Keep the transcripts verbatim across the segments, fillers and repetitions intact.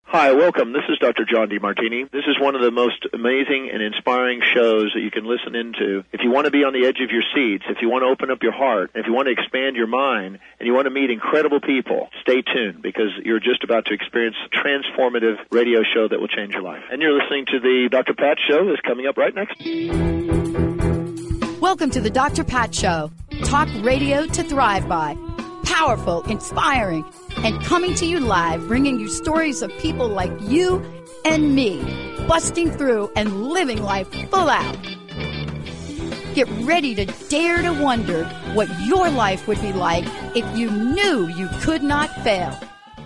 Hi, welcome. This is Doctor John DeMartini. This is one of the most amazing and inspiring shows that you can listen into. If you want to be on the edge of your seats, if you want to open up your heart, if you want to expand your mind, and you want to meet incredible people, stay tuned because you're just about to experience a transformative radio show that will change your life. And you're listening to the Doctor Pat Show that's coming up right next. Welcome to the Doctor Pat Show. Talk radio to thrive by. Powerful, inspiring, and coming to you live, bringing you stories of people like you and me, busting through and living life full out. Get ready to dare to wonder what your life would be like if you knew you could not fail.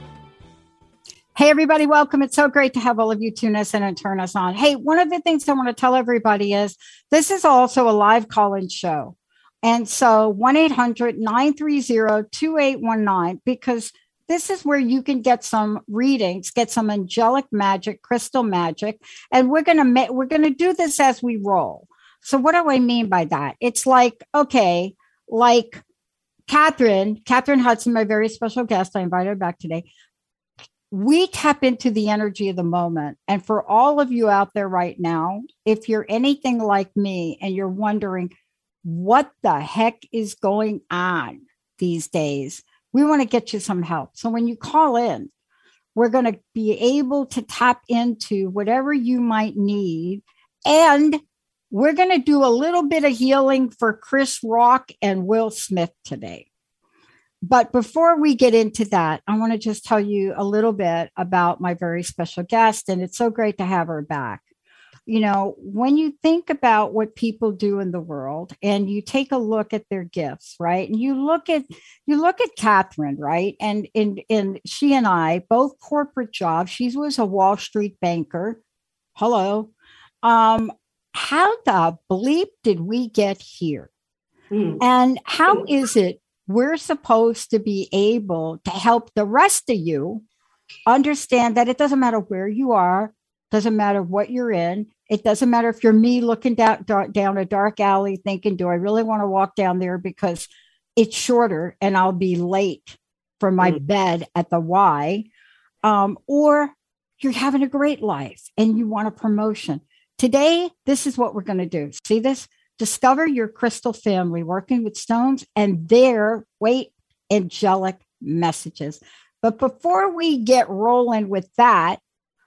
Hey, everybody, welcome. It's so great to have all of you tune us in and turn us on. Hey, one of the things I want to tell everybody is this is also a live call-in show. And so one eight hundred nine three zero two eight one nine, because this is where you can get some readings, get some angelic magic, crystal magic, and we're going to ma- we're going to do this as we roll. So what do I mean by that? It's like, okay, like Catherine, Catherine Hudson, my very special guest, I invited her back today. We tap into the energy of the moment. And for all of you out there right now, if you're anything like me and you're wondering, what the heck is going on these days? We want to get you some help. So when you call in, we're going to be able to tap into whatever you might need. And we're going to do a little bit of healing for Chris Rock and Will Smith today. But before we get into that, I want to just tell you a little bit about my very special guest. And it's so great to have her back. You know, when you think about what people do in the world and you take a look at their gifts, right? And you look at you look at Catherine, right? And and and she and I, both corporate jobs. She was a Wall Street banker. Hello. Um, how the bleep did we get here? Mm. And how is it we're supposed to be able to help the rest of you understand that it doesn't matter where you are, doesn't matter what you're in. It doesn't matter if you're me looking down, down a dark alley thinking, do I really want to walk down there because it's shorter and I'll be late for my mm. bed at the Y, um, or you're having a great life and you want a promotion. Today, this is what we're going to do. See this? Discover your crystal family working with stones and their, wait, angelic messages. But before we get rolling with that,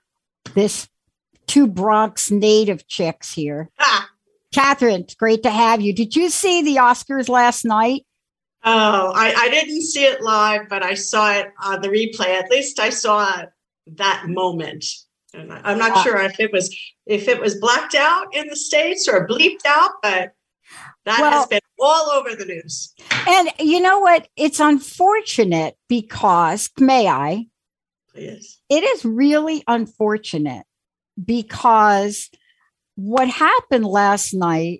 this two Bronx native chicks here. Ah. Catherine, it's great to have you. Did you see the Oscars last night? Oh, I, I didn't see it live, but I saw it on the replay. At least I saw that moment. And I'm not uh, sure if it was if it was blacked out in the States or bleeped out, but that well, has been all over the news. And you know what? It's unfortunate because, may I? Please. It is really unfortunate because what happened last night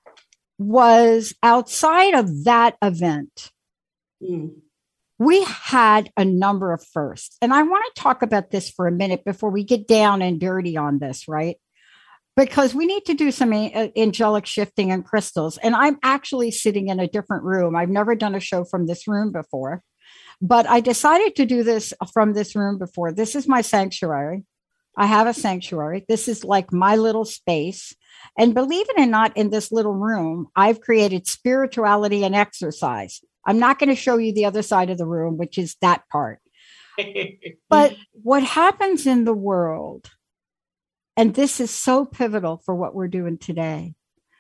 was outside of that event. Mm. We had a number of firsts. And I want to talk about this for a minute before we get down and dirty on this, right? Because we need to do some a- angelic shifting and crystals. And I'm actually sitting in a different room. I've never done a show from this room before, but I decided to do this from this room before. This is my sanctuary. I have a sanctuary. This is like my little space. And believe it or not, in this little room, I've created spirituality and exercise. I'm not going to show you the other side of the room, which is that part. But what happens in the world, and this is so pivotal for what we're doing today,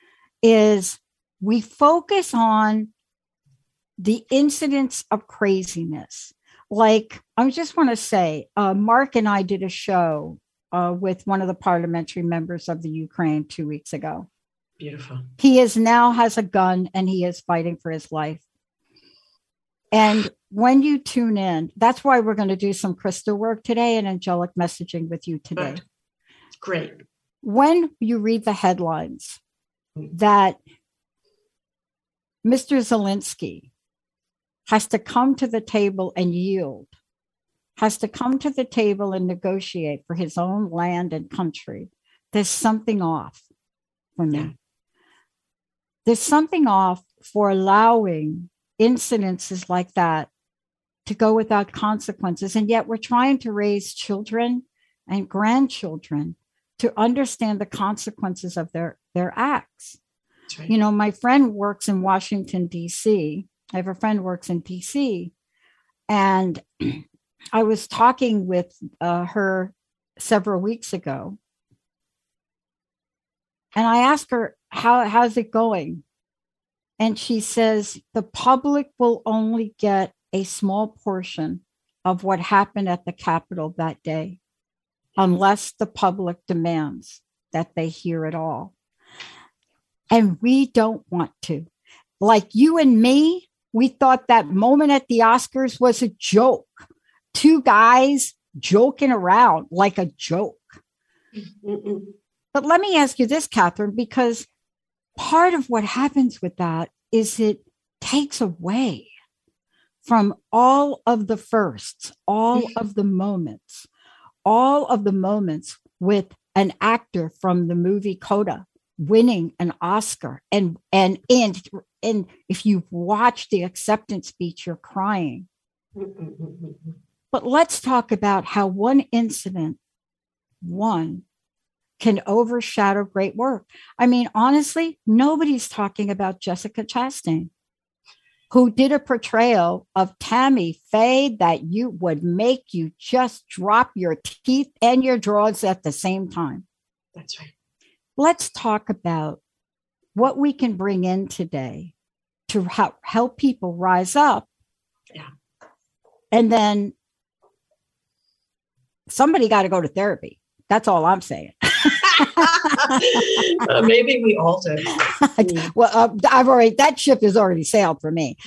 is we focus on the incidents of craziness. Like, I just want to say, uh, Mark and I did a show uh, with one of the parliamentary members of the Ukraine two weeks ago. Beautiful. He is now has a gun and he is fighting for his life. And when you tune in, that's why we're going to do some crystal work today and angelic messaging with you today. Good. Great. When you read the headlines that Mister Zelensky has to come to the table and yield, has to come to the table and negotiate for his own land and country, there's something off for me. Yeah. There's something off for allowing incidences like that to go without consequences. And yet we're trying to raise children and grandchildren to understand the consequences of their, their acts. Right. You know, my friend works in Washington, D C. I have a friend who works in D C. And I was talking with uh, her several weeks ago. And I asked her, How, how's it going? And she says, the public will only get a small portion of what happened at the Capitol that day, unless the public demands that they hear it all. And we don't want to. Like you and me, we thought that moment at the Oscars was a joke. Two guys joking around like a joke. Mm-mm. But let me ask you this, Catherine, because part of what happens with that is it takes away from all of the firsts, all of the moments, all of the moments with an actor from the movie Coda winning an Oscar. And, and, and, and if you've watched the acceptance speech, you're crying. But let's talk about how one incident, one, can overshadow great work. I mean, honestly, nobody's talking about Jessica Chastain, who did a portrayal of Tammy Faye that you would make you just drop your teeth and your drawers at the same time. That's right. Let's talk about what we can bring in today to help, help people rise up. Yeah. And then somebody got to go to therapy. That's all I'm saying. uh, maybe we all do. Well, uh, I've already, that ship has already sailed for me.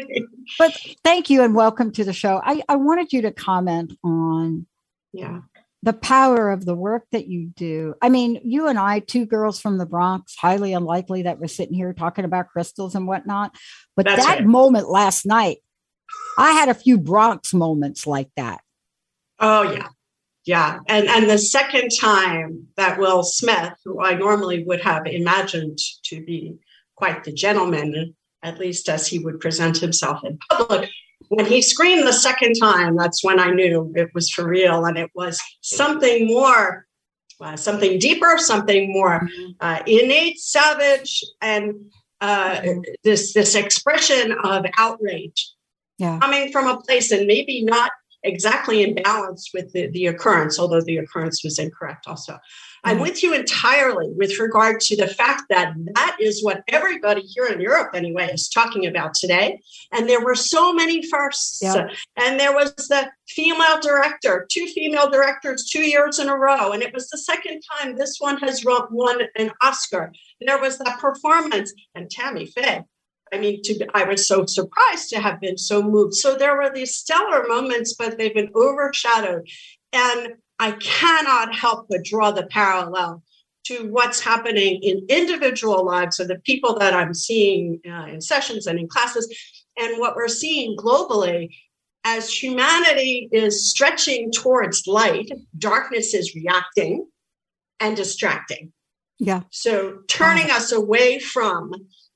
But thank you and welcome to the show. I, I wanted you to comment on yeah. the power of the work that you do. I mean, you and I, two girls from the Bronx, highly unlikely that we're sitting here talking about crystals and whatnot. But That's that right. moment last night, I had a few Bronx moments like that. Oh, yeah. Yeah. And and the second time that Will Smith, who I normally would have imagined to be quite the gentleman, at least as he would present himself in public, when he screamed the second time, that's when I knew it was for real. And it was something more, uh, something deeper, something more uh, innate, savage, and uh, this, this expression of outrage yeah. coming from a place and maybe not exactly in balance with the, the occurrence, although the occurrence was incorrect also. Mm-hmm. I'm with you entirely with regard to the fact that that is what everybody here in Europe anyway is talking about today. And there were so many firsts. Yeah. And there was the female director, two female directors, two years in a row. And it was the second time this one has won an Oscar. There was that performance and Tammy Faye. I mean, to, I was so surprised to have been so moved. So there were these stellar moments, but they've been overshadowed. And I cannot help but draw the parallel to what's happening in individual lives of the people that I'm seeing uh, in sessions and in classes, and what we're seeing globally as humanity is stretching towards light, darkness is reacting and distracting. Yeah. So turning us away from,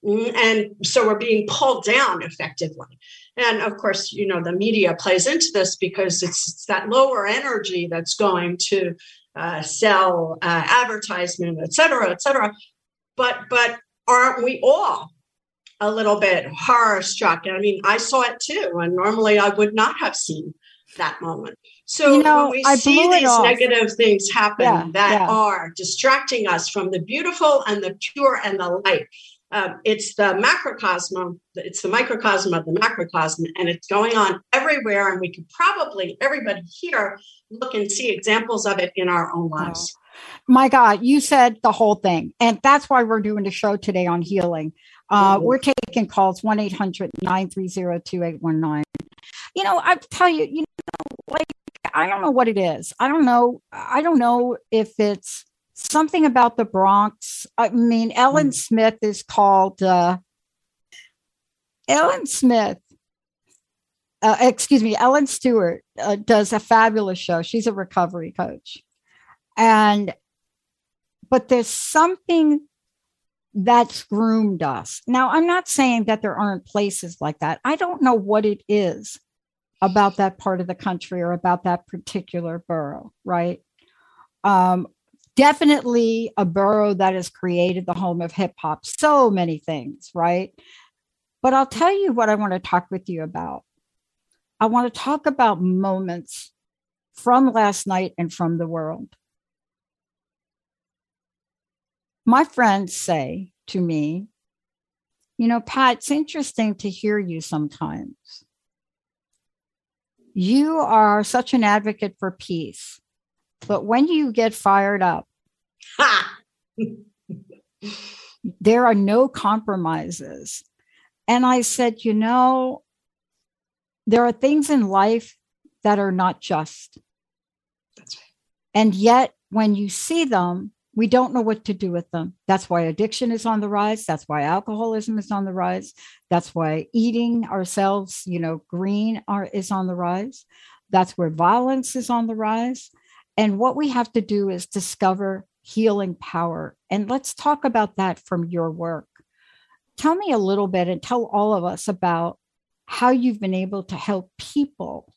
and so we're being pulled down effectively. And of course, you know, the media plays into this because it's, it's that lower energy that's going to uh, sell uh, advertisement, et cetera, et cetera. But, but aren't we all a little bit horror struck? I mean, I saw it too. And normally I would not have seen that moment. So you know, when we I see these negative things happen yeah, that yeah. are distracting us from the beautiful and the pure and the light, um, it's the macrocosm, it's the microcosm of the macrocosm, and it's going on everywhere. And we could probably, everybody here, look and see examples of it in our own lives. Oh, my God, you said the whole thing. And that's why we're doing the show today on healing. Uh, mm-hmm. We're taking calls one eight hundred nine three zero two eight one nine. You know, I tell you, you know, like, I don't know what it is. I don't know. I don't know if it's something about the Bronx. I mean, Ellen mm. Smith is called, uh, Ellen Smith, uh, excuse me, Ellen Stewart uh, does a fabulous show. She's a recovery coach. And, but there's something that's groomed us. Now, I'm not saying that there aren't places like that. I don't know what it is about that part of the country or about that particular borough, right? Um, definitely a borough that has created the home of hip hop. So many things, right? But I'll tell you what I want to talk with you about. I want to talk about moments from last night and from the world. My friends say to me, you know, Pat, it's interesting to hear you sometimes. You are such an advocate for peace, but when you get fired up, there are no compromises. And I said, you know, there are things in life that are not just. That's right. And yet, when you see them, we don't know what to do with them. That's why addiction is on the rise. That's why alcoholism is on the rise. That's why eating ourselves, you know, green are, is on the rise. That's where violence is on the rise. And what we have to do is discover healing power. And let's talk about that from your work. Tell me a little bit and tell all of us about how you've been able to help people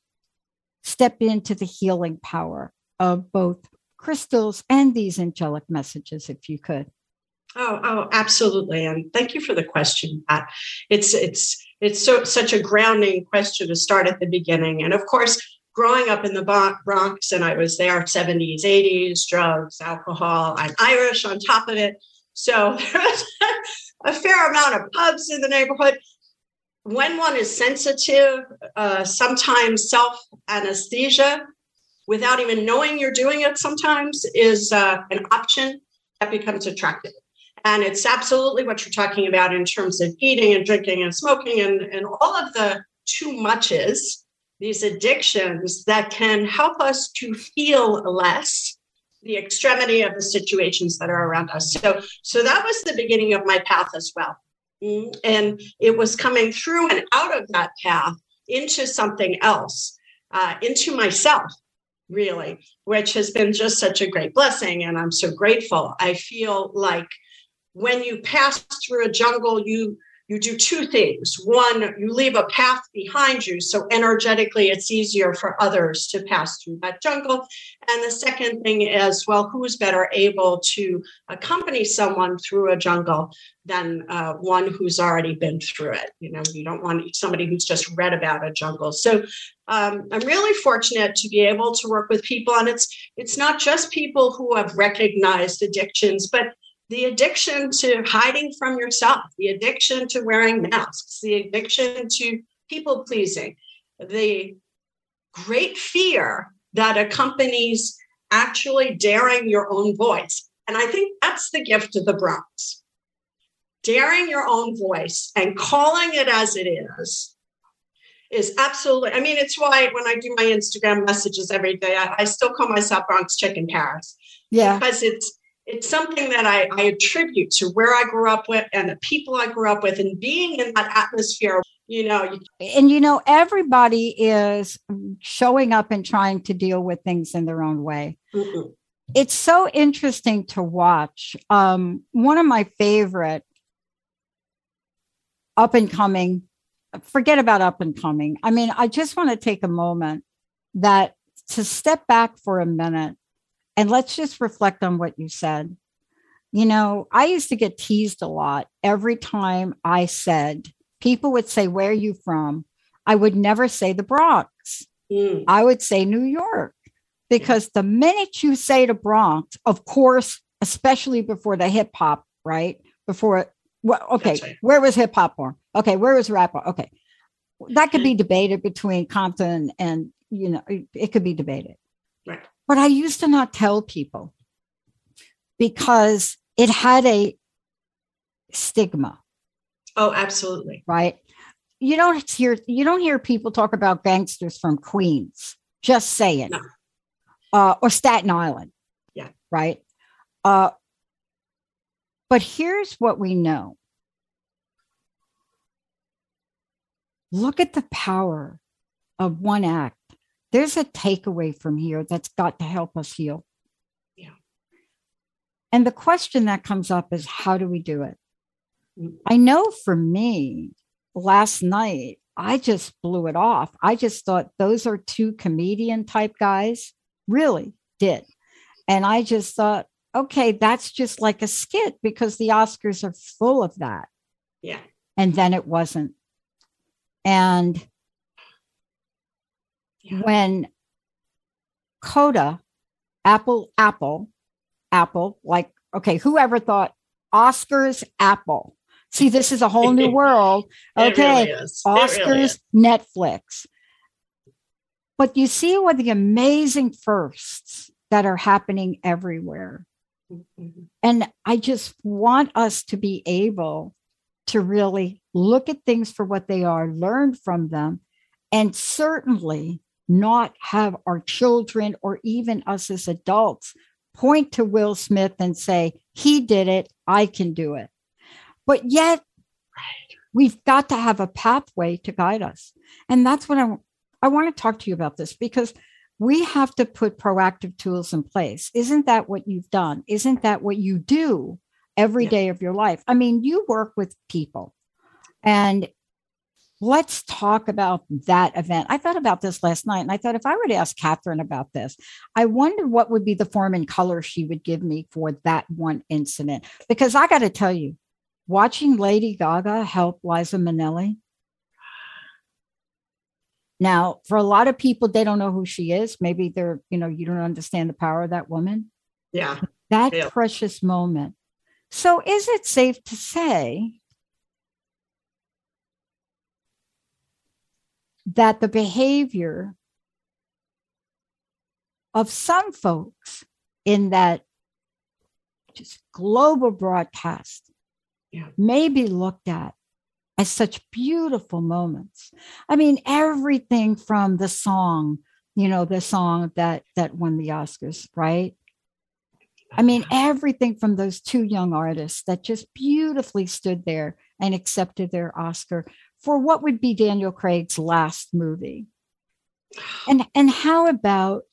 step into the healing power of both crystals and these angelic messages, if you could. Oh, oh, absolutely. And thank you for the question, Pat. It's it's it's so such a grounding question to start at the beginning. And of course, growing up in the Bronx, and I was there seventies, eighties, drugs, alcohol, I'm Irish on top of it. So there's a fair amount of pubs in the neighborhood. When one is sensitive, uh, sometimes self-anesthesia, without even knowing you're doing it sometimes, is uh, an option that becomes attractive. And it's absolutely what you're talking about in terms of eating and drinking and smoking and, and all of the too muches, these addictions that can help us to feel less the extremity of the situations that are around us. So, so that was the beginning of my path as well. And it was coming through and out of that path into something else, uh, into myself, really, which has been just such a great blessing. And I'm so grateful. I feel like when you pass through a jungle, you you do two things. One, you leave a path behind you. So energetically, it's easier for others to pass through that jungle. And the second thing is, well, who's better able to accompany someone through a jungle than uh, one who's already been through it? You know, you don't want somebody who's just read about a jungle. So um, I'm really fortunate to be able to work with people. And it's it's not just people who have recognized addictions, but the addiction to hiding from yourself, the addiction to wearing masks, the addiction to people pleasing, the great fear that accompanies actually daring your own voice. And I think that's the gift of the Bronx. Daring your own voice and calling it as it is, is absolutely, I mean, it's why when I do my Instagram messages every day, I, I still call myself Bronx Chicken Paris. Yeah. Because it's, It's something that I, I attribute to where I grew up with and the people I grew up with, and being in that atmosphere, you know. And, you know, everybody is showing up and trying to deal with things in their own way. Mm-mm. It's so interesting to watch. Um, one of my favorite up and coming, forget about up and coming. I mean, I just want to take a moment that to step back for a minute. And let's just reflect on what you said. You know, I used to get teased a lot every time I said, people would say, where are you from? I would never say the Bronx. Mm. I would say New York, because the minute you say the Bronx, of course, especially before the hip hop, right? Before, well, okay, right. Where was hip hop born? Okay, where was rap born? Okay. That could be debated between Compton and, you know, it, it could be debated. Right. But I used to not tell people because it had a stigma. Oh, absolutely. Right. You don't hear you don't hear people talk about gangsters from Queens. Just saying. No. Uh, or Staten Island. Yeah. Right. Uh, but here's what we know. Look at the power of one act. There's a takeaway from here that's got to help us heal. Yeah. And the question that comes up is, how do we do it? Mm-hmm. I know for me, last night, I just blew it off. I just thought those are two comedian type guys. Really did. And I just thought, okay, that's just like a skit because the Oscars are full of that. Yeah. And then it wasn't. And yeah. when Coda, Apple, Apple, Apple, like, okay, whoever thought Oscars, Apple. See, this is a whole new world. Okay, really Oscars, really Netflix. But you see what the amazing firsts that are happening everywhere. Mm-hmm. And I just want us to be able to really look at things for what they are, learn from them, and certainly not have our children or even us as adults point to Will Smith and say, he did it, I can do it. But yet, right. we've got to have a pathway to guide us. And that's what I, I want to talk to you about this, because we have to put proactive tools in place. Isn't that what you've done? Isn't that what you do every yeah. day of your life? I mean, you work with people. And let's talk about that event. I thought about this last night, and I thought if I were to ask Catherine about this, I wonder what would be the form and color she would give me for that one incident. Because I got to tell you, watching Lady Gaga help Liza Minnelli. Now, for a lot of people, they don't know who she is. Maybe they're, you know, you don't understand the power of that woman. Yeah. That yeah. precious moment. So is it safe to say that the behavior of some folks in that just global broadcast yeah. may be looked at as such beautiful moments? I mean, everything from the song, you know, the song that that won the Oscars, right? I mean, everything from those two young artists that just beautifully stood there and accepted their Oscar for what would be Daniel Craig's last movie. And and how about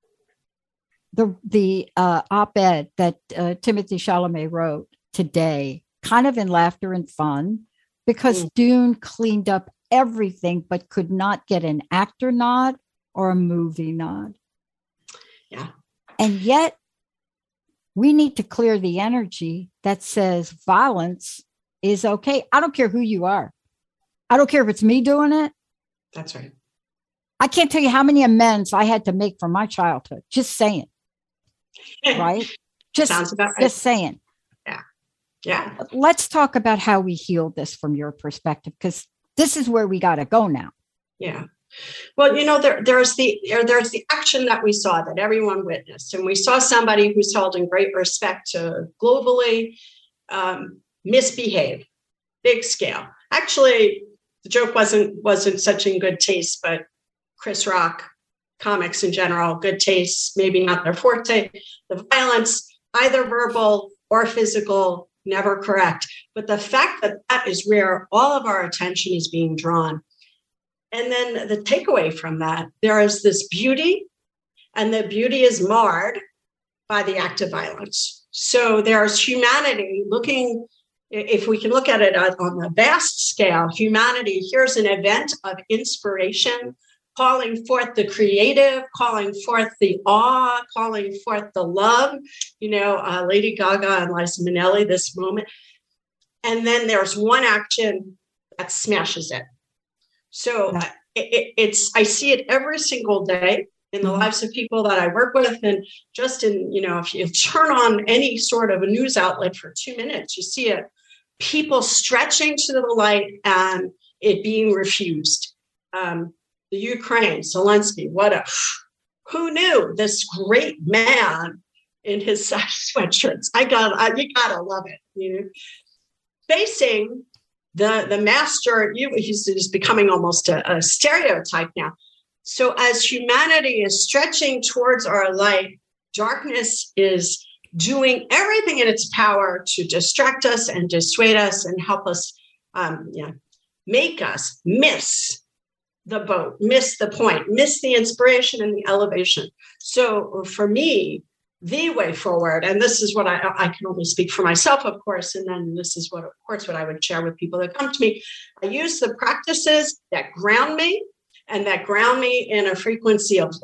the the uh, op-ed that uh, Timothy Chalamet wrote today, kind of in laughter and fun, because mm. Dune cleaned up everything but could not get an actor nod or a movie nod. Yeah. And yet we need to clear the energy that says violence is okay. I don't care who you are. I don't care if it's me doing it. That's right. I can't tell you how many amends I had to make for my childhood. Just saying. Right? Just, Sounds about right. Just saying. Yeah. Yeah. Let's talk about how we heal this from your perspective, because this is where we got to go now. Yeah. Well, you know, there, there's the there's the action that we saw that everyone witnessed, and we saw somebody who's held in great respect to globally um, misbehave, big scale. Actually, the joke wasn't wasn't such in good taste, but Chris Rock, comics in general, good taste, maybe not their forte. The violence, either verbal or physical, never correct. But the fact that that is where all of our attention is being drawn. And then the takeaway from that, there is this beauty, and the beauty is marred by the act of violence. So there's humanity looking, if we can look at it on a vast scale, humanity, here's an event of inspiration, calling forth the creative, calling forth the awe, calling forth the love, you know, uh, Lady Gaga and Liza Minnelli, this moment. And then there's one action that smashes it. So yeah. it, it's, I see it every single day in the mm-hmm. lives of people that I work with. And just in, you know, if you turn on any sort of a news outlet for two minutes, you see it, people stretching to the light and it being refused. Um, the Ukraine, Zelensky, what a, who knew this great man in his sweatshirts? I got, I, you gotta love it, you know, facing The the master, you, he's, he's becoming almost a, a stereotype now. So as humanity is stretching towards our light, darkness is doing everything in its power to distract us and dissuade us and help us, um, you know, make us miss the boat, miss the point, miss the inspiration and the elevation. So for me, the way forward, and this is what I, I can only speak for myself, of course, and then this is what, of course, what I would share with people that come to me. I use the practices that ground me and that ground me in a frequency of love.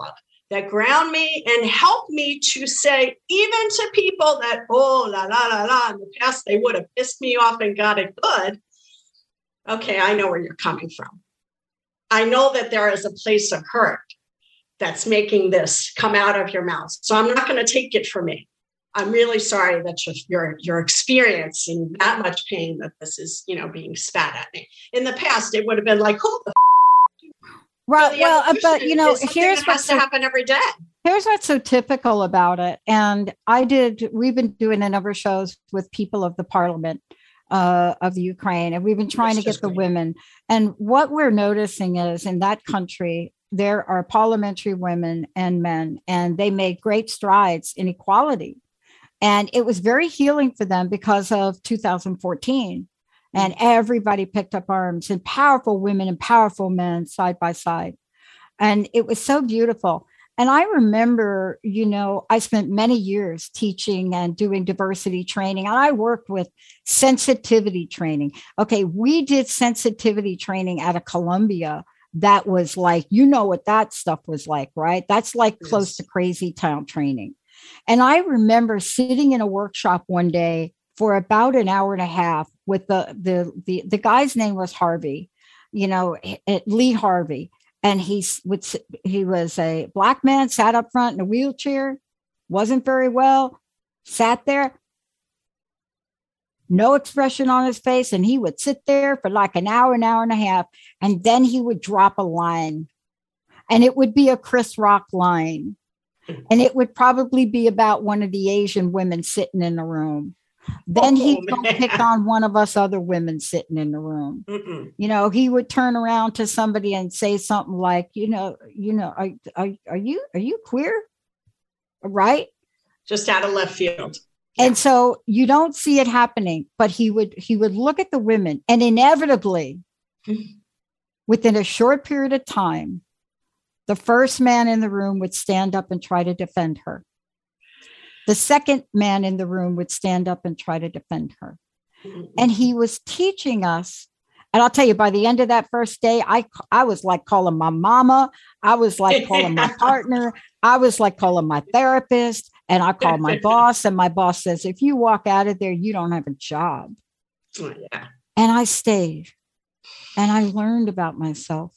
that ground me and help me to say, even to people that, oh, la, la, la, la, in the past, they would have pissed me off and got it good. Okay, I know where you're coming from. I know that there is a place of hurt that's making this come out of your mouth. So I'm not going to take it from me. I'm really sorry that you're, you're, you're experiencing that much pain that this is, you know, being spat at me. In the past, it would have been like, who the f-? Right. So well, but you know, here's what has to happen every day. Here's what's so typical about it. And I did, we've been doing a number of shows with people of the parliament uh, of Ukraine, and we've been trying That's to get the great. women. And what we're noticing is in that country, there are parliamentary women and men, and they made great strides in equality. And it was very healing for them because of two thousand fourteen. And everybody picked up arms, and powerful women and powerful men side by side. And it was so beautiful. And I remember, you know, I spent many years teaching and doing diversity training. And I worked with sensitivity training. Okay, we did sensitivity training at a Columbia that was like, you know what that stuff was like, right? That's like yes. close to crazy town training. And I remember sitting in a workshop one day for about an hour and a half with the, the, the, the guy's name was Harvey, you know, Lee Harvey. And he's, he was a black man, sat up front in a wheelchair, wasn't very well, sat there, no expression on his face. And he would sit there for like an hour, an hour and a half. And then he would drop a line, and it would be a Chris Rock line. And it would probably be about one of the Asian women sitting in the room. Then oh, he'd go pick on one of us other women sitting in the room. Mm-mm. You know, he would turn around to somebody and say something like, you know, you know, are, are, are you, are you queer? Right? Just out of left field. And so you don't see it happening, but he would, he would look at the women, and inevitably within a short period of time, the first man in the room would stand up and try to defend her. The second man in the room would stand up and try to defend her. And he was teaching us. And I'll tell you, by the end of that first day, I, I was like calling my mama. I was like calling my partner. I was like calling my therapist. And I called my boss. And my boss says, if you walk out of there, you don't have a job. Oh, yeah. And I stayed. And I learned about myself.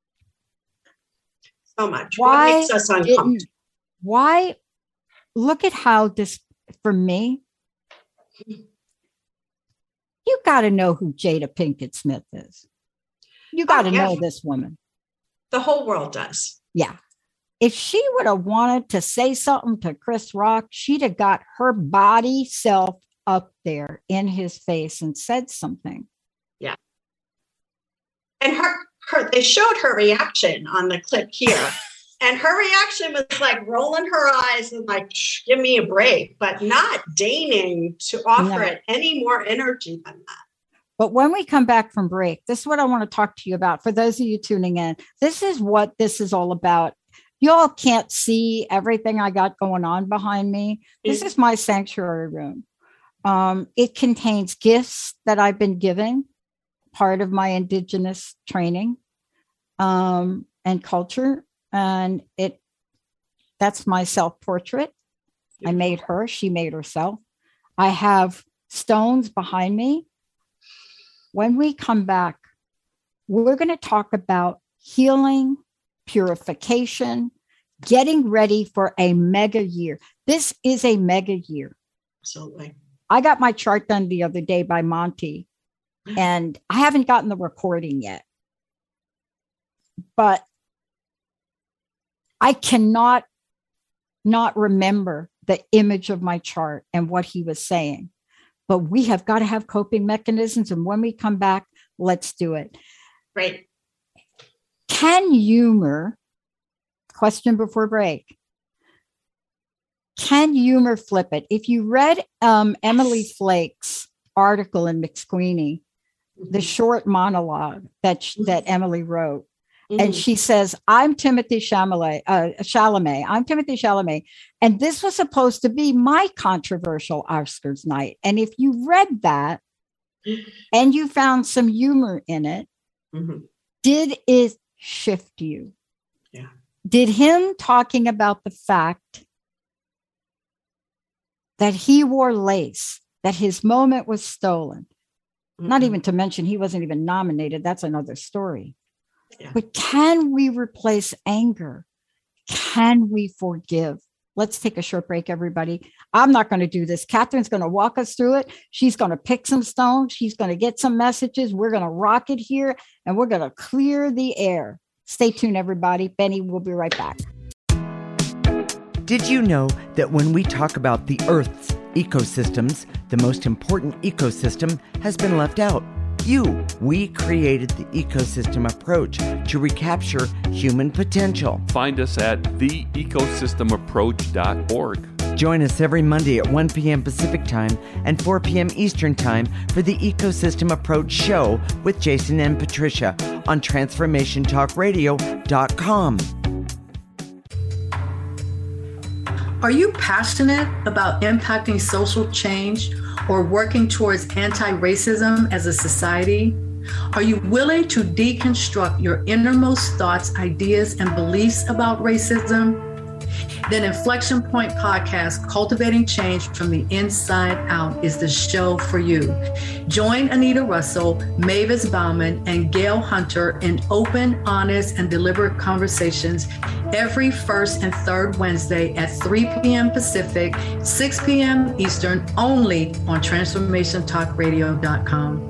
So much. Why what makes us uncomfortable? Why? Look at how this, for me, you got to know who Jada Pinkett Smith is. You got to oh, yeah. know this woman. The whole world does. Yeah. If she would have wanted to say something to Chris Rock, she'd have got her body self up there in his face and said something. Yeah. And her, her they showed her reaction on the clip here. And her reaction was like rolling her eyes and like, give me a break, but not deigning to offer no. it any more energy than that. But when we come back from break, this is what I want to talk to you about. For those of you tuning in, this is what this is all about. Y'all can't see everything I got going on behind me. This mm-hmm. is my sanctuary room. Um, it contains gifts that I've been given, part of my indigenous training um, and culture. And it, that's my self-portrait. I made her, she made herself. I have stones behind me. When we come back, we're going to talk about healing, purification, getting ready for a mega year. This is a mega year. Absolutely. I got my chart done the other day by Monty, and I haven't gotten the recording yet. But I cannot not remember the image of my chart and what he was saying. But we have got to have coping mechanisms. And when we come back, let's do it. Right. Can humor, question before break, can humor flip it? If you read um, Emily Flake's article in McSqueenie, mm-hmm. the short monologue that, mm-hmm. that Emily wrote, mm-hmm. and she says, I'm Timothy Chalamet, uh, Chalamet, I'm Timothy Chalamet. And this was supposed to be my controversial Oscars night. And if you read that and you found some humor in it, mm-hmm. did it shift you? Yeah. did him talking about the fact that he wore lace, that his moment was stolen, mm-hmm. not even to mention he wasn't even nominated. That's another story. Yeah. But can we replace anger? Can we forgive? Let's take a short break, everybody. I'm not going to do this. Catherine's going to walk us through it. She's going to pick some stones. She's going to get some messages. We're going to rock it here, and we're going to clear the air. Stay tuned, everybody. Benny will be right back. Did you know that when we talk about the Earth's ecosystems, the most important ecosystem has been left out? You. We created the ecosystem approach to recapture human potential. Find us at the ecosystem approach dot org. Join us every Monday at one p.m. Pacific Time and four p.m. Eastern Time for the Ecosystem Approach Show with Jason and Patricia on transformation talk radio dot com. Are you passionate about impacting social change or working towards anti-racism as a society? Are you willing to deconstruct your innermost thoughts, ideas, and beliefs about racism? Then Inflection Point Podcast, Cultivating Change from the Inside Out, is the show for you. Join Anita Russell, Mavis Bauman, and Gail Hunter in open, honest, and deliberate conversations every first and third Wednesday at three p.m. Pacific, six p.m. Eastern, only on transformation talk radio dot com.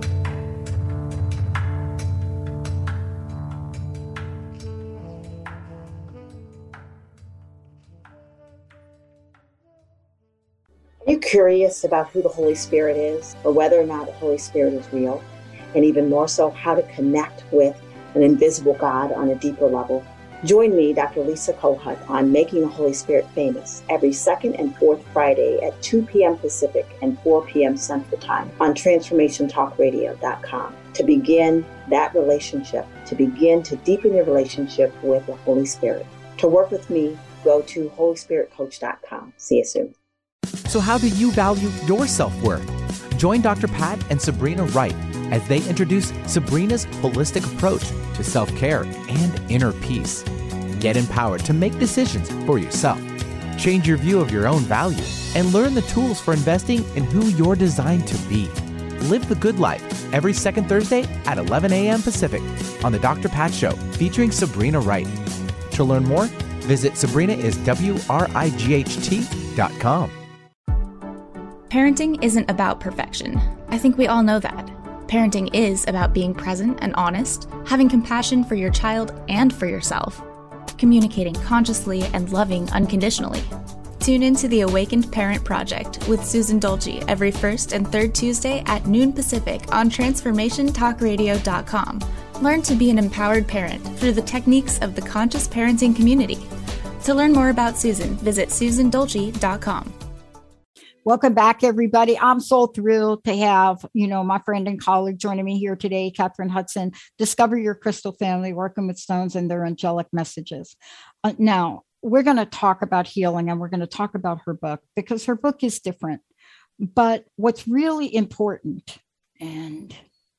Are you curious about who the Holy Spirit is, or whether or not the Holy Spirit is real? And even more so, how to connect with an invisible God on a deeper level? Join me, Doctor Lisa Kohut, on Making the Holy Spirit Famous every second and fourth Friday at two p.m. Pacific and four p.m. Central Time on transformation talk radio dot com to begin that relationship, to begin to deepen your relationship with the Holy Spirit. To work with me, go to holy spirit coach dot com. See you soon. So how do you value your self-worth? Join Doctor Pat and Sabrina Wright as they introduce Sabrina's holistic approach to self-care and inner peace. Get empowered to make decisions for yourself, change your view of your own value, and learn the tools for investing in who you're designed to be. Live the Good Life every second Thursday at eleven a.m. Pacific on The Doctor Pat Show featuring Sabrina Wright. To learn more, visit Sabrina is W R I G H T dot com. Parenting isn't about perfection. I think we all know that. Parenting is about being present and honest, having compassion for your child and for yourself, communicating consciously and loving unconditionally. Tune into the Awakened Parent Project with Susan Dolce every first and third Tuesday at noon Pacific on transformation talk radio dot com. Learn to be an empowered parent through the techniques of the conscious parenting community. To learn more about Susan, visit susan dolce dot com. Welcome back, everybody. I'm so thrilled to have, you know, my friend and colleague joining me here today, Catherine Hudson, Discover Your Crystal Family, Working with Stones and Their Angelic Messages. Uh, now, we're going to talk about healing, and we're going to talk about her book because her book is different. But what's really important, and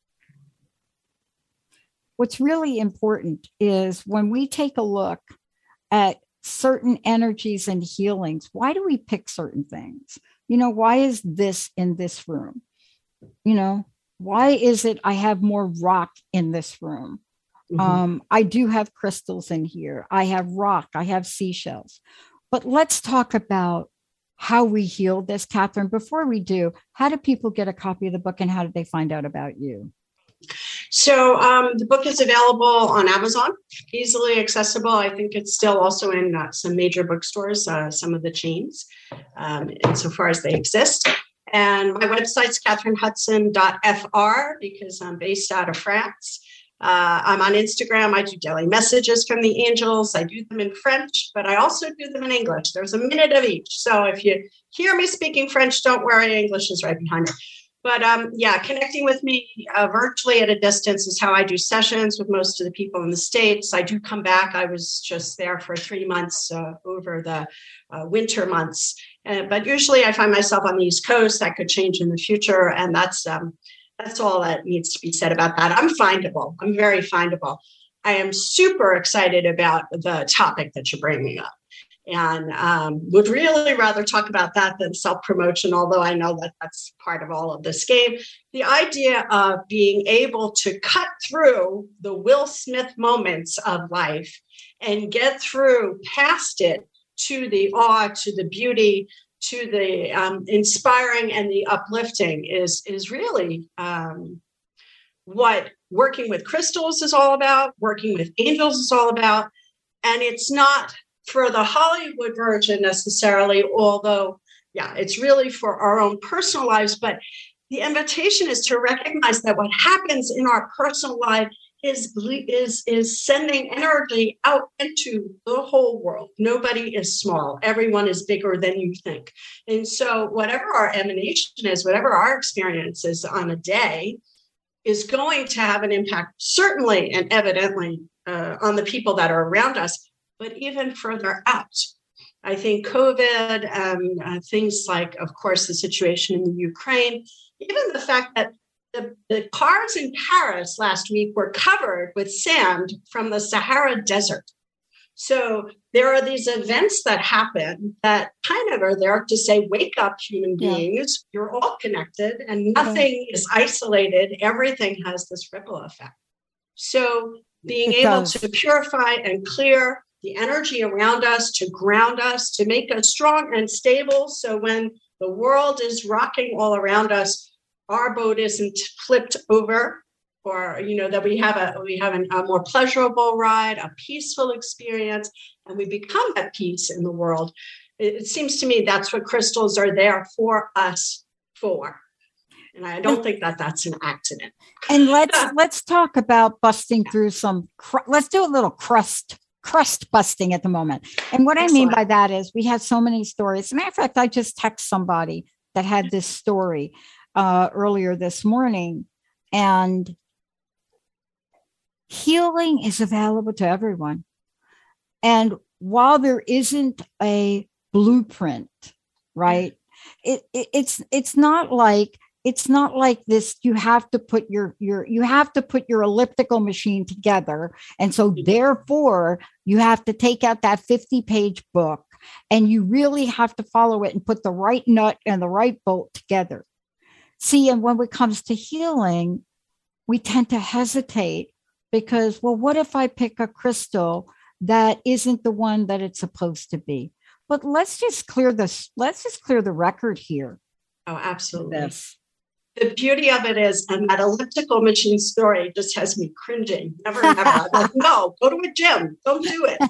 what's really important is when we take a look at certain energies and healings, why do we pick certain things? You know, why is this in this room? You know, why is it I have more rock in this room? Mm-hmm. Um, I do have crystals in here. I have rock. I have seashells. But let's talk about how we heal this, Catherine. Before we do, how do people get a copy of the book and how did they find out about you? So um, the book is available on Amazon, easily accessible. I think it's still also in uh, some major bookstores, uh, some of the chains, um, insofar as they exist. And my website's catherine hudson dot f r because I'm based out of France. Uh, I'm on Instagram. I do daily messages from the angels. I do them in French, but I also do them in English. There's a minute of each. So if you hear me speaking French, don't worry, English is right behind it. But um, yeah, connecting with me uh, virtually at a distance is how I do sessions with most of the people in the States. I do come back. I was just there for three months uh, over the uh, winter months. Uh, but usually I find myself on the East Coast. That could change in the future. And that's um, that's all that needs to be said about that. I'm findable. I'm very findable. I am super excited about the topic that you're bringing up, and um, would really rather talk about that than self-promotion, although I know that that's part of all of this game. The idea of being able to cut through the Will Smith moments of life and get through past it to the awe, to the beauty, to the um, inspiring and the uplifting is, is really um, what working with crystals is all about, working with angels is all about. And it's not for the Hollywood version necessarily, although, yeah, it's really for our own personal lives. But the invitation is to recognize that what happens in our personal life is, is, is sending energy out into the whole world. Nobody is small. Everyone is bigger than you think. And so whatever our emanation is, whatever our experience is on a day, is going to have an impact, certainly and evidently, uh, on the people that are around us, but even further out. I think COVID, um, uh, things like, of course, the situation in the Ukraine, even the fact that the, the cars in Paris last week were covered with sand from the Sahara Desert. So there are these events that happen that kind of are there to say, wake up, human beings, yeah. You're all connected and nothing yeah. is isolated. Everything has this ripple effect. So being it able does. to purify and clear the energy around us, to ground us, to make us strong and stable. So when the world is rocking all around us, our boat isn't flipped over, or, you know, that we have a we have an, a more pleasurable ride, a peaceful experience, and we become at peace in the world. It, it seems to me that's what crystals are there for us for. And I don't think that that's an accident. And let's let's talk about busting through some, cr- let's do a little crust crust busting at the moment. And what Excellent. I mean by that is we have so many stories. As a matter of fact, I just texted somebody that had this story uh, earlier this morning, and healing is available to everyone. And while there isn't a blueprint, right, it, it it's it's not like it's not like this. You have to put your your you have to put your elliptical machine together, and so therefore you have to take out that fifty page book, and you really have to follow it and put the right nut and the right bolt together. See, and when it comes to healing, we tend to hesitate because, well, what if I pick a crystal that isn't the one that it's supposed to be? But let's just clear this. Let's just clear the record here. Oh, absolutely. Yes. The beauty of it is, and that elliptical machine story just has me cringing. Never, never. Like, no, go to a gym. Don't do it.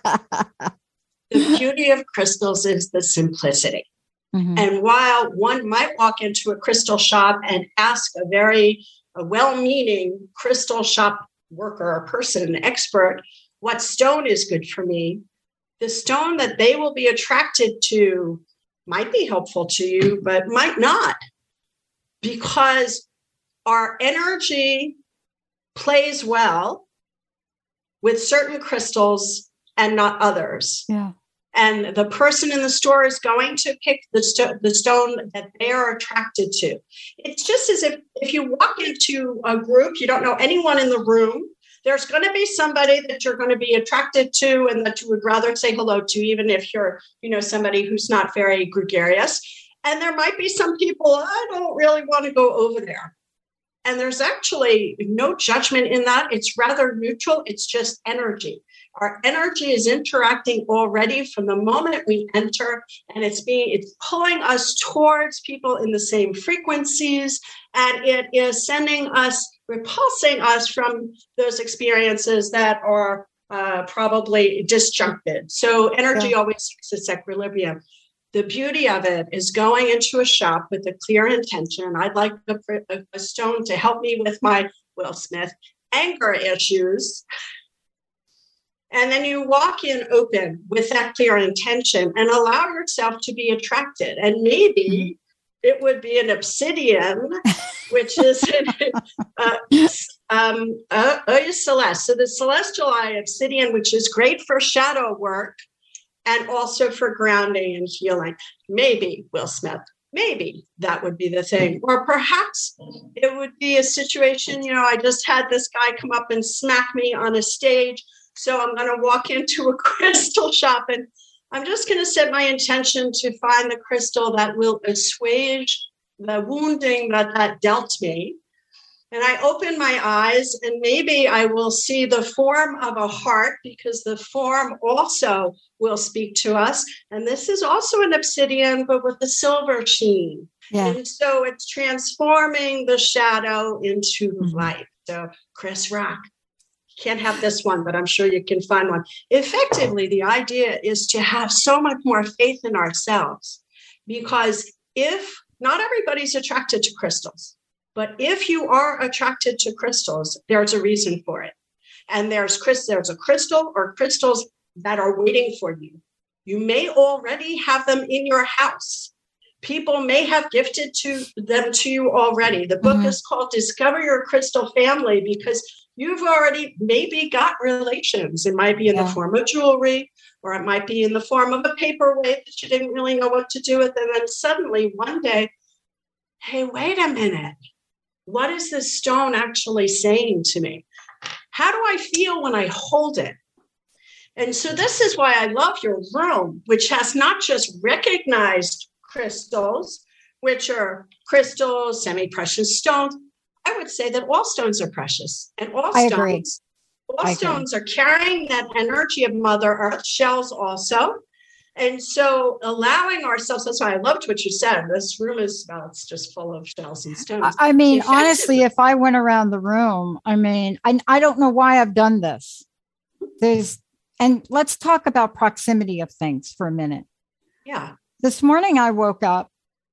The beauty of crystals is the simplicity. Mm-hmm. And while one might walk into a crystal shop and ask a very a well-meaning crystal shop worker or person, expert, what stone is good for me, the stone that they will be attracted to might be helpful to you, but might not, because our energy plays well with certain crystals and not others. Yeah. And the person in the store is going to pick the, sto- the stone that they are attracted to. It's just as if, if you walk into a group, you don't know anyone in the room, there's going to be somebody that you're going to be attracted to and that you would rather say hello to, even if you're, you know, somebody who's not very gregarious. And there might be some people, I don't really want to go over there. And there's actually no judgment in that. It's rather neutral. It's just energy. Our energy is interacting already from the moment we enter, and it's being it's pulling us towards people in the same frequencies, and it is sending us, repulsing us from those experiences that are uh, probably disjuncted. So energy yeah. always seeks its equilibrium. The beauty of it is going into a shop with a clear intention. I'd like a, a stone to help me with my Will Smith anger issues. And then you walk in open with that clear intention and allow yourself to be attracted. And maybe it would be an obsidian, which is an, uh, um, uh, Oya Celeste. So the celestial eye obsidian, which is great for shadow work and also for grounding and healing. Maybe Will Smith. maybe that would be the thing. Or perhaps it would be a situation, you know, I just had this guy come up and smack me on a stage. So I'm going to walk into a crystal shop and I'm just going to set my intention to find the crystal that will assuage the wounding that that dealt me. And I open my eyes and maybe I will see the form of a heart, because the form also will speak to us. And this is also an obsidian, but with a silver sheen. Yeah. And so it's transforming the shadow into mm-hmm. light. So Chris Rock, you can't have this one, but I'm sure you can find one. Effectively, the idea is to have so much more faith in ourselves, because if not everybody's attracted to crystals. But if you are attracted to crystals, there's a reason for it. And there's there's a crystal or crystals that are waiting for you. You may already have them in your house. People may have gifted to them to you already. The book mm-hmm. is called Discover Your Crystal Family, because you've already maybe got relations. It might be in yeah. the form of jewelry, or it might be in the form of a paperweight that you didn't really know what to do with. And then suddenly one day, hey, wait a minute. What is this stone actually saying to me? How do I feel when I hold it? And so this is why I love your room, which has not just recognized crystals, which are crystals, semi-precious stones. I would say that all stones are precious. And all I stones, agree. all I stones agree. are carrying that energy of Mother Earth, shells also. And so allowing ourselves, that's why I loved what you said. This room is, well, it's just full of shells and stones. I mean, honestly, if I went around the room, I mean, I, I don't know why I've done this. There's, and let's talk about proximity of things for a minute. Yeah. This morning I woke up.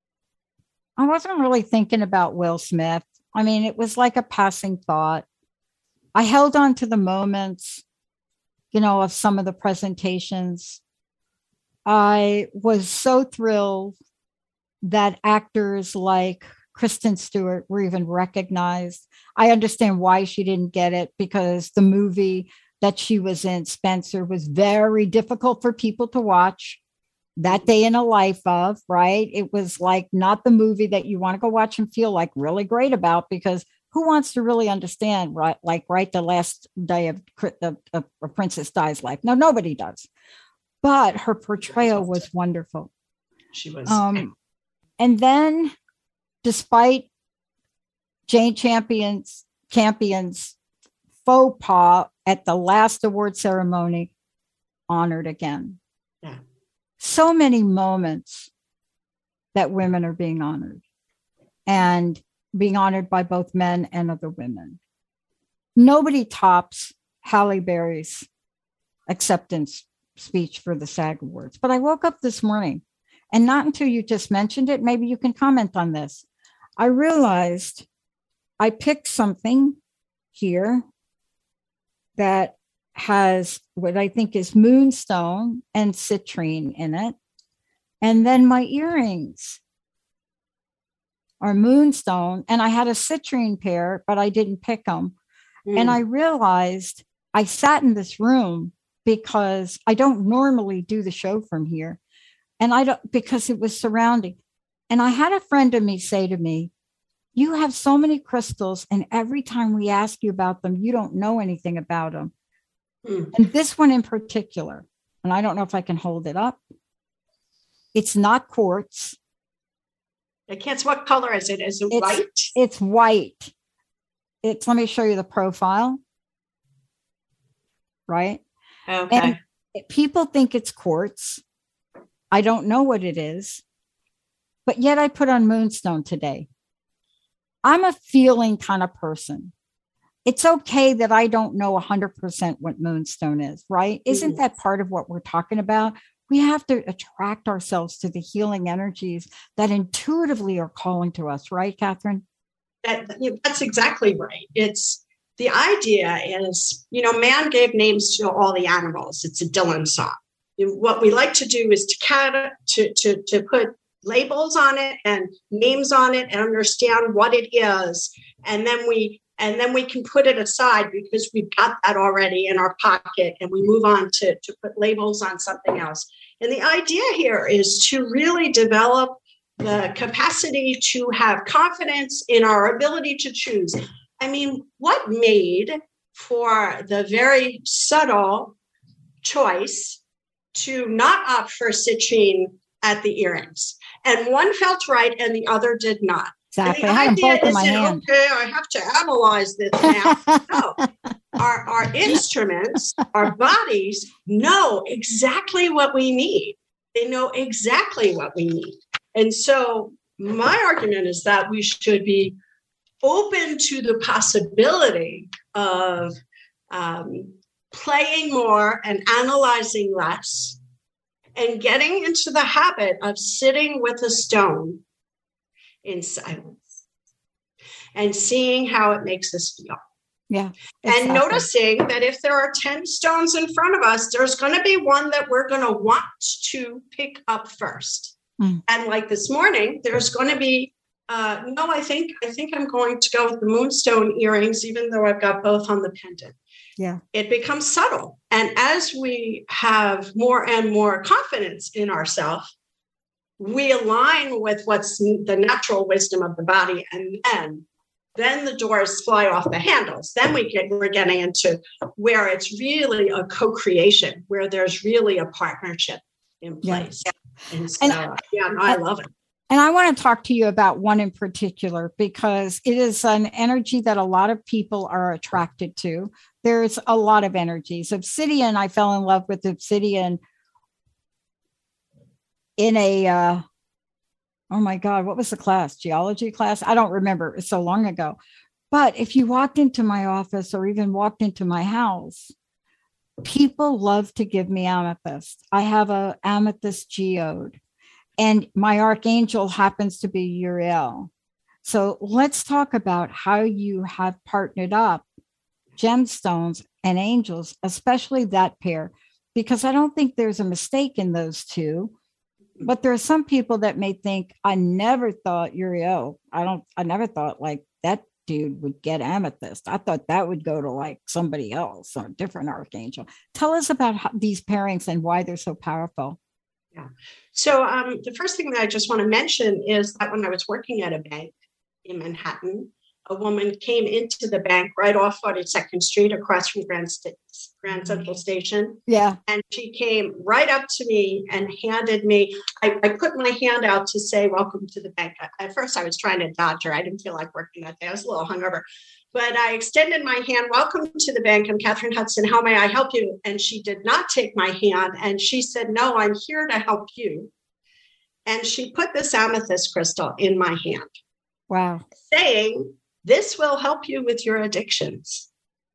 I wasn't really thinking about Will Smith. I mean, it was like a passing thought. I held on to the moments, you know, of some of the presentations. I was so thrilled that actors like Kristen Stewart were even recognized. I understand why she didn't get it, because the movie that she was in, Spencer, was very difficult for people to watch that day in a life of, right? It was like not the movie that you want to go watch and feel like really great about, because who wants to really understand, right? Like, right, the last day of the, of a Princess Di's life. No, nobody does. But her portrayal was wonderful. She was. Um, and then, despite Jane Champion's, Champion's faux pas at the last award ceremony, honored again. Yeah. So many moments that women are being honored, and being honored by both men and other women. Nobody tops Halle Berry's acceptance speech for the SAG Awards. But I woke up this morning, and not until you just mentioned it, maybe you can comment on this, I realized I picked something here that has what I think is moonstone and citrine in it. And then my earrings are moonstone, and I had a citrine pair, but I didn't pick them. Mm. And I realized I sat in this room because I don't normally do the show from here. And I don't, because it was surrounding. And I had a friend of me say to me, you have so many crystals, and every time we ask you about them, you don't know anything about them. Mm. And this one in particular, and I don't know if I can hold it up. It's not quartz. I can't, what color is it? Is it it's, white? It's white. It's, let me show you the profile. Right? Okay. And people think it's quartz. I don't know what it is, but yet I put on moonstone today. I'm a feeling kind of person. It's okay that I don't know one hundred percent what moonstone is, right? Isn't that part of what we're talking about? We have to attract ourselves to the healing energies that intuitively are calling to us, right, Catherine? That, that's exactly right. It's the idea is, you know, man gave names to all the animals. It's a Dylan song. What we like to do is to cat to to to put labels on it and names on it and understand what it is, and then we and then we can put it aside because we've got that already in our pocket, and we move on to to put labels on something else. And the idea here is to really develop the capacity to have confidence in our ability to choose. I mean, what made for the very subtle choice to not opt for citrine at the earrings? And one felt right and the other did not. Exactly. And the I had them idea both in my isn't, hand. okay, I have to analyze this now. No. Our, our instruments, our bodies know exactly what we need. They know exactly what we need. And so my argument is that we should be open to the possibility of um, playing more and analyzing less, and getting into the habit of sitting with a stone in silence and seeing how it makes us feel. Yeah. Exactly. And noticing that if there are ten stones in front of us, there's going to be one that we're going to want to pick up first. Mm. And like this morning, there's going to be, uh, no, I think, I think I'm going to go with the moonstone earrings, even though I've got both on the pendant. Yeah. It becomes subtle. And as we have more and more confidence in ourselves, we align with what's the natural wisdom of the body. And then, then the doors fly off the handles. Then we get, we're getting into where it's really a co-creation, where there's really a partnership in place. Yeah. And so, and, yeah, no, I love it. And I want to talk to you about one in particular, because it is an energy that a lot of people are attracted to. There's a lot of energies. Obsidian, I fell in love with obsidian in a, uh, oh my God, what was the class? Geology class? I don't remember. It's so long ago. But if you walked into my office or even walked into my house, people love to give me amethyst. I have a amethyst geode, and my archangel happens to be Uriel. So let's talk about how you have partnered up gemstones and angels, especially that pair, because I don't think there's a mistake in those two. But there are some people that may think, I never thought Uriel. I don't, I never thought like that dude would get amethyst. I thought that would go to like somebody else or a different archangel. Tell us about how, these pairings and why they're so powerful. Yeah. So um, the first thing that I just want to mention is that when I was working at a bank in Manhattan, a woman came into the bank right off forty-second Street across from Grand, St- Grand Central Station. Yeah. And she came right up to me and handed me, I, I put my hand out to say, welcome to the bank. At first I was trying to dodge her. I didn't feel like working that day. I was a little hungover. But I extended my hand, welcome to the bank. I'm Catherine Hudson. How may I help you? And she did not take my hand. And she said, no, I'm here to help you. And she put this amethyst crystal in my hand. Wow. Saying, this will help you with your addictions.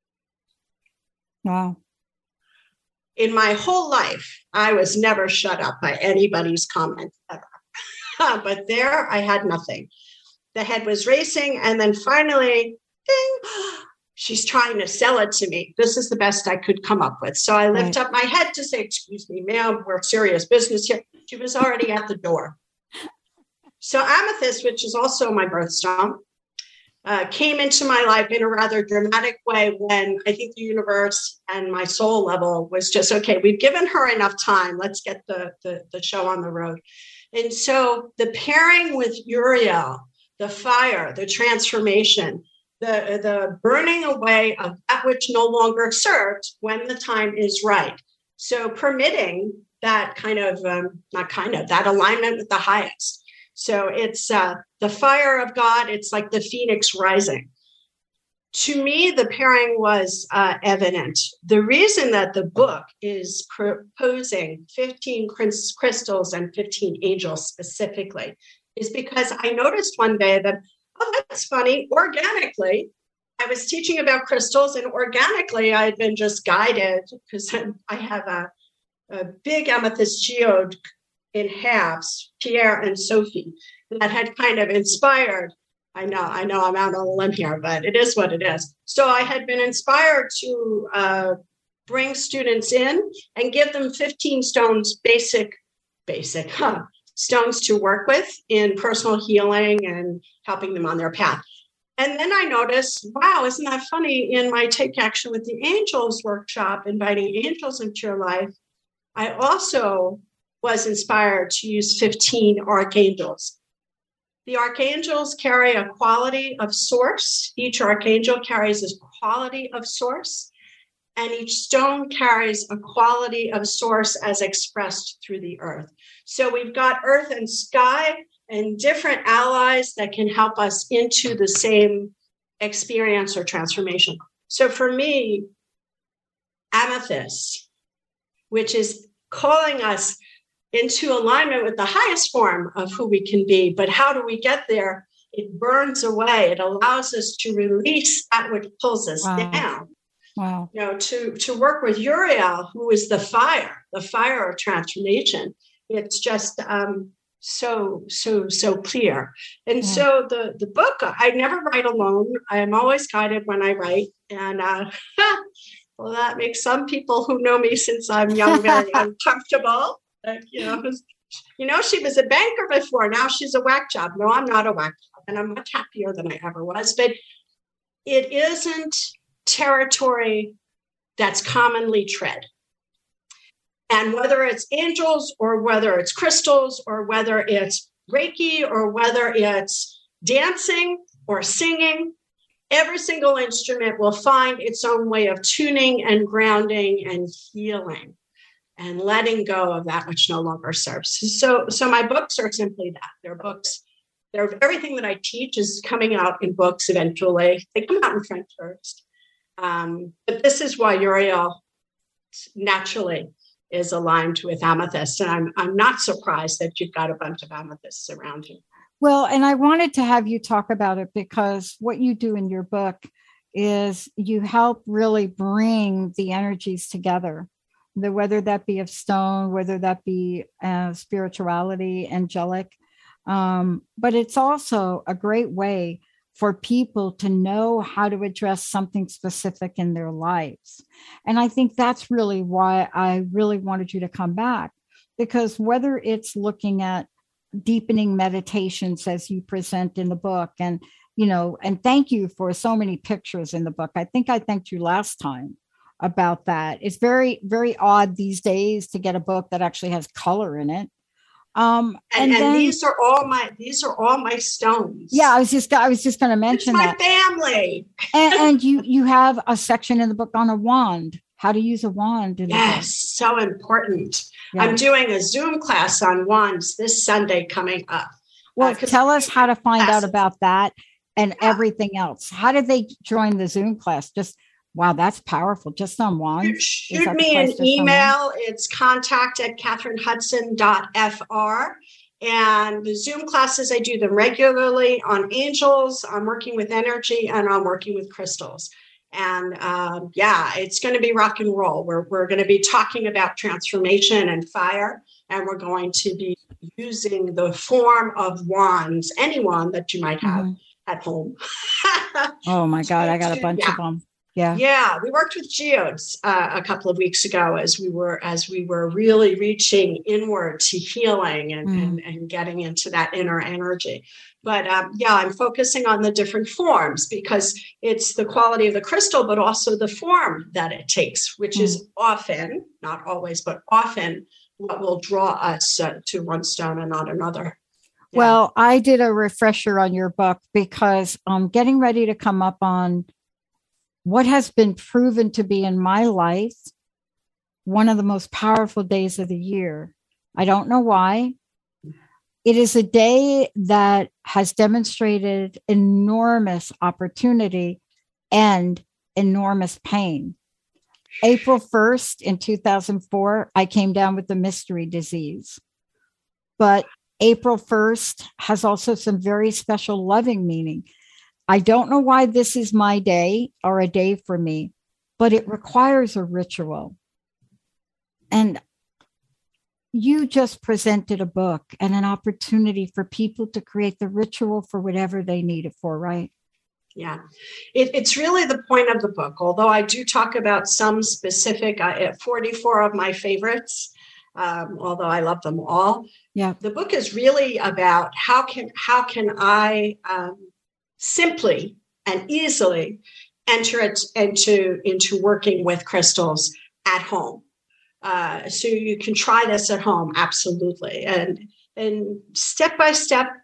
Wow. In my whole life, I was never shut up by anybody's comment ever. But there, I had nothing. The head was racing. And then finally, ding, she's trying to sell it to me. This is the best I could come up with. So I lift right. up my head to say, excuse me, ma'am, we're serious business here. She was already at the door. So amethyst, which is also my birthstone, Uh, came into my life in a rather dramatic way when I think the universe and my soul level was just, okay, we've given her enough time. Let's get the, the, the show on the road. And so the pairing with Uriel, the fire, the transformation, the, the burning away of that which no longer served when the time is right. So permitting that kind of, um, not kind of, that alignment with the highest. So it's uh, the fire of God. It's like the phoenix rising. To me, the pairing was uh, evident. The reason that the book is proposing fifteen crystals and fifteen angels specifically is because I noticed one day that, oh, that's funny, organically, I was teaching about crystals, and organically I had been just guided because I have a, a big amethyst geode in halves, Pierre and Sophie, that had kind of inspired. I know, I know I'm out on a limb here, but it is what it is. So I had been inspired to uh, bring students in and give them fifteen stones, basic, basic huh, stones to work with in personal healing and helping them on their path. And then I noticed, wow, isn't that funny? In my Take Action with the Angels workshop, inviting angels into your life, I also was inspired to use fifteen archangels. The archangels carry a quality of source. Each archangel carries a quality of source, and each stone carries a quality of source as expressed through the earth. So we've got earth and sky and different allies that can help us into the same experience or transformation. So for me, amethyst, which is calling us into alignment with the highest form of who we can be. But how do we get there? It burns away. It allows us to release that which pulls us Wow. down. Wow. You know, to, to work with Uriel, who is the fire, the fire of transformation. It's just um, so, so, so clear. And Yeah. so the, the book, I never write alone. I am always guided when I write. And uh, well, that makes some people who know me since I'm young very uncomfortable. Like, you know, you know, she was a banker before. Now she's a whack job. No, I'm not a whack job, and I'm much happier than I ever was. But it isn't territory that's commonly tread. And whether it's angels or whether it's crystals or whether it's Reiki or whether it's dancing or singing, every single instrument will find its own way of tuning and grounding and healing and letting go of that which no longer serves. So, so my books are simply that. They're books. They're everything that I teach is coming out in books eventually. They come out in French first. Um, but this is why Uriel naturally is aligned with amethyst. And I'm I'm not surprised that you've got a bunch of amethysts around you. Well, and I wanted to have you talk about it because what you do in your book is you help really bring the energies together. The, whether that be of stone, whether that be uh, spirituality, angelic. Um, but it's also a great way for people to know how to address something specific in their lives. And I think that's really why I really wanted you to come back, because whether it's looking at deepening meditations as you present in the book, and, you know, and thank you for so many pictures in the book. I think I thanked you last time about that. It's very, very odd these days to get a book that actually has color in it. Um, and, and, and then, these are all my these are all my stones. Yeah, I was just I was just going to mention it's my that. family. and, and you you have a section in the book on a wand, how to use a wand. In Yes, the book. so important. Yeah. I'm doing a Zoom class on wands this Sunday coming up. Well, uh, tell us how to find classes. out about that and Yeah. everything else. How did they join the Zoom class? Just wow, that's powerful. Just on wands. Shoot me an email. It's contact at catherine hudson dot f r. And the Zoom classes, I do them regularly on angels, I'm working with energy, and I'm working with crystals. And um, yeah, it's going to be rock and roll. We're, we're going to be talking about transformation and fire, and we're going to be using the form of wands, any wand that you might have mm-hmm. at home. Oh my God, I got a bunch yeah. of them. Yeah. Yeah. We worked with geodes uh, a couple of weeks ago as we were as we were really reaching inward to healing and, mm. and, and getting into that inner energy. But um, yeah, I'm focusing on the different forms because it's the quality of the crystal, but also the form that it takes, which mm. is often, not always, but often what will draw us uh, to one stone and not another. Yeah. Well, I did a refresher on your book because I'm getting ready to come up on what has been proven to be in my life one of the most powerful days of the year. I don't know why. It is a day that has demonstrated enormous opportunity and enormous pain. April first in two thousand four, I came down with the mystery disease. But April first has also some very special loving meaning. I don't know why this is my day or a day for me, but it requires a ritual. And you just presented a book and an opportunity for people to create the ritual for whatever they need it for, right? Yeah, it, it's really the point of the book. Although I do talk about some specific, uh, forty-four of my favorites, um, although I love them all. Yeah, the book is really about how can how can I um, simply and easily enter it into into working with crystals at home. Uh, so you can try this at home, absolutely, and and step by step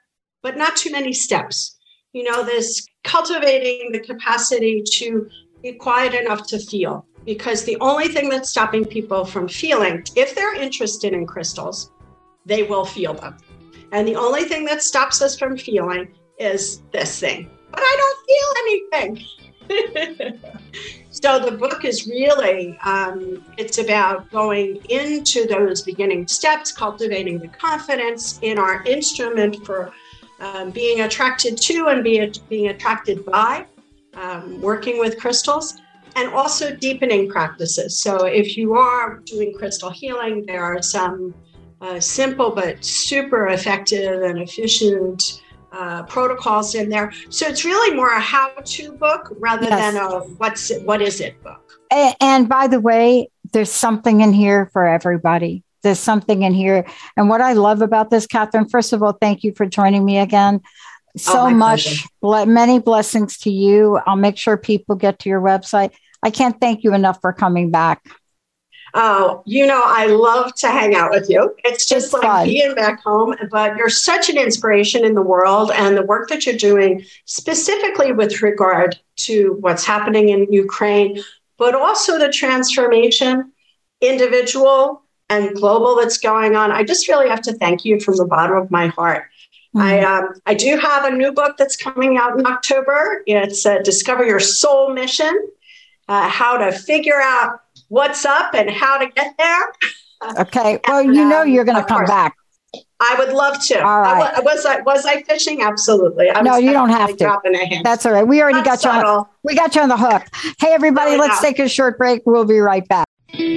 but not too many steps. You know, this cultivating the capacity to be quiet enough to feel, because the only thing that's stopping people from feeling, if they're interested in crystals, they will feel them. And the only thing that stops us from feeling is this thing. But I don't feel anything. So the book is really, um, it's about going into those beginning steps, cultivating the confidence in our instrument for um, being attracted to and be, being attracted by, um, working with crystals, and also deepening practices. So if you are doing crystal healing, there are some uh, simple but super effective and efficient Uh, protocols in there. So it's really more a how-to book rather yes. than a what's it, what is it book. And, and by the way, there's something in here for everybody. There's something in here. And what I love about this, Catherine, first of all, thank you for joining me again. So oh, much, ble- many blessings to you. I'll make sure people get to your website. I can't thank you enough for coming back. Oh, you know, I love to hang out with you. It's just it's like fun. being back home, but you're such an inspiration in the world, and the work that you're doing specifically with regard to what's happening in Ukraine, but also the transformation, individual and global, that's going on. I just really have to thank you from the bottom of my heart. Mm-hmm. I um, I do have a new book that's coming out in October. It's uh, Discover Your Soul Mission, uh, how to figure out what's up and how to get there. Okay. Well, and, you know, um, you're going to come course. back. I would love to. All right. I, was I was I fishing? Absolutely. I no, you don't have to. That's all right. We already Not got subtle. you on. We got you on the hook. Hey, everybody, really let's now. take a short break. We'll be right back.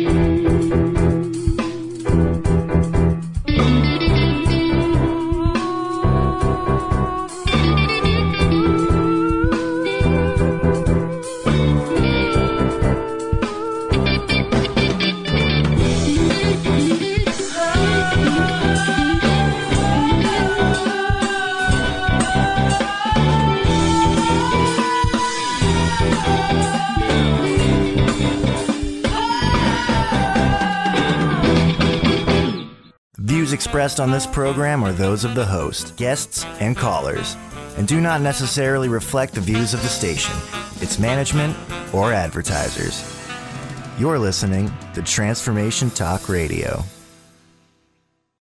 Views expressed on this program are those of the host, guests, and callers, and do not necessarily reflect the views of the station, its management, or advertisers. You're listening to Transformation Talk Radio.